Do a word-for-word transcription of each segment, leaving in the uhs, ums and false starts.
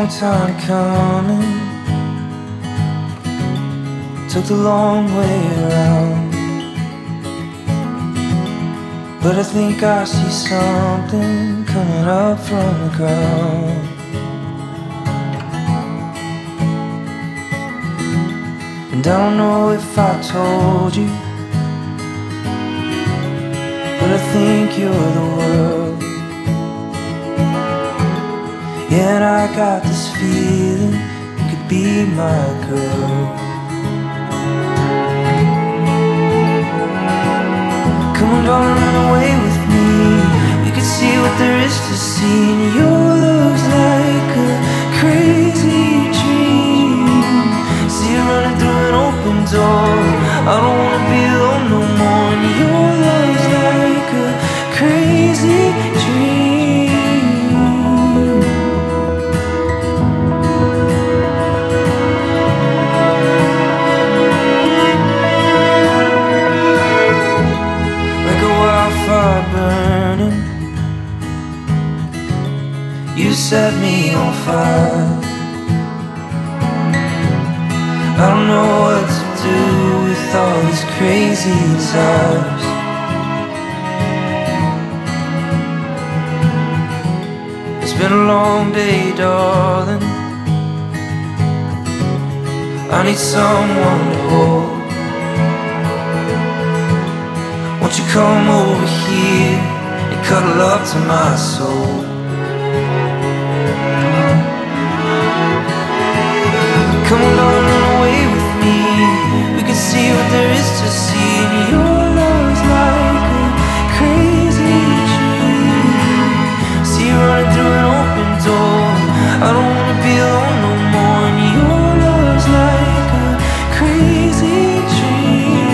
time coming, took the long way around, but I think I see something coming up from the ground. And I don't know if I told you, but I think you're the world. Yeah, and I got this feeling you could be my girl. Come on, darling, run away with me. We could see what there is to see, and your love's like a crazy dream. See it running through an open door. I don't wanna be alone no more, and your love's like a crazy dream. Fire burning, you set me on fire. I don't know what to do with all these crazy desires. It's been a long day, darling. I need someone to hold. Won't you come over here and cuddle up to my soul? Come on, darling, run away with me. We can see what there is to see, and your love's like a crazy dream. See you running through an open door. I don't wanna be alone no more, and your love's like a crazy dream.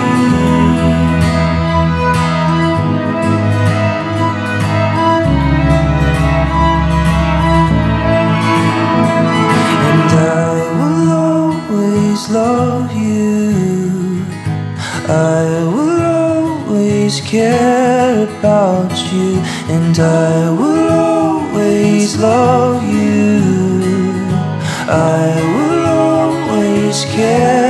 Love you, I will always care about you, and I will always love you, I will always care